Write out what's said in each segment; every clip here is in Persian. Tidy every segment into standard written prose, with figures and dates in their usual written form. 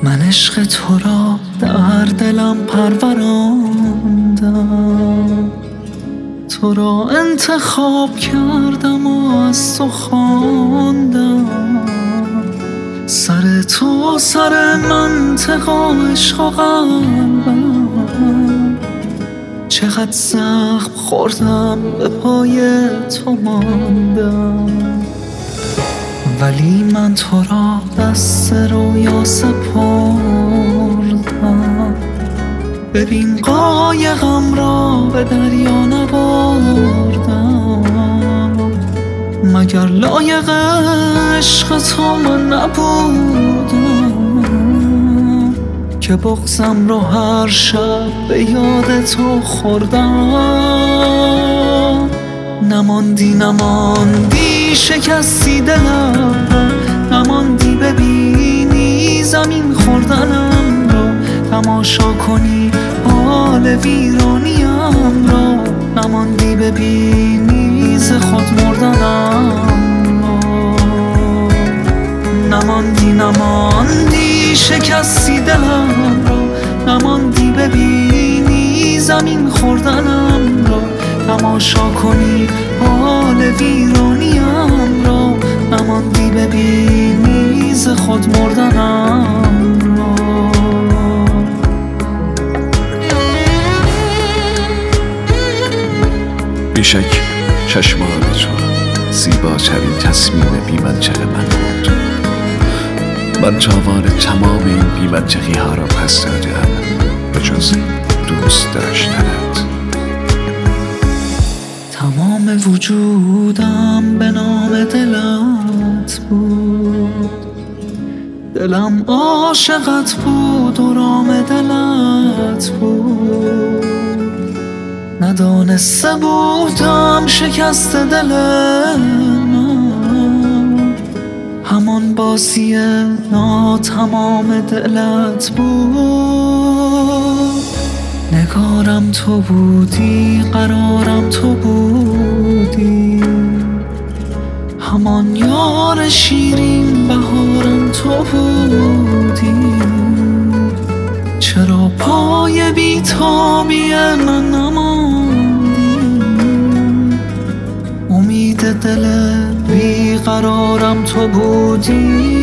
من عشق تو را در دلم پروراندم، تو را انتخاب کردم و از تو خواندم. سر تو سر منطق و عشق و قلبم، چقدر زخم خوردم به پای تو ماندم. ولی من تو را دست رویا سپردم، ببین قایقم را به دریا نبردم. مگر لایق عشق تو من نبودم که بغضم رو هر شب به یاد تو خوردم. نماندی شکستی دلم رو، نماندی ببینی زمین خوردنم رو، تماشا کنی حال ویرانیم رو، نماندی ببینی ز خود مردنم رو. نماندی شکستی دلم رو، نماندی ببینی زمین خوردنم رو، تماشا کنی حال ویرانیم رو، نماندی ببینی ز خود مردنم رو. بیشک چشمان تو زیباترین تصمیم بی‌منطق من بود. من تاوان تمام این بی‌منطقی ها را پس دادم به جز دوست داشتنت. تمام وجودم به نام دلت بود، دلم عاشقت بود و رام دلت بود. ندانسته بودم شکست دل من همان بازی ناتمام دلت بود. نگارم تو بودی، قرارم تو بودی، همان یار شیرین بهارم تو بودی. چرا پای بی‌تابی من نماندی؟ امید دل بیقرارم تو بودی.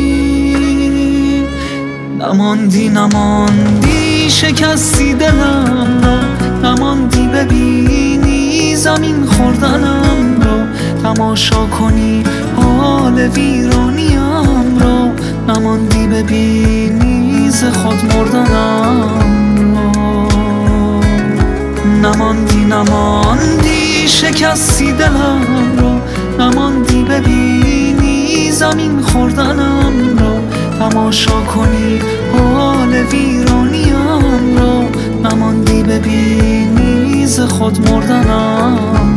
نماندی شکستی دلم را، نماندی ببینی زمین خوردنم را، تماشا کنی حال ویرانیم را، نماندی ببینی ز خود مردنم را. نماندی شکستی دلم را، نماندی ببینی زمین خوردنم را، تماشا کنی حال ویرانیم را، نماندی ببینی ز خود مردنم.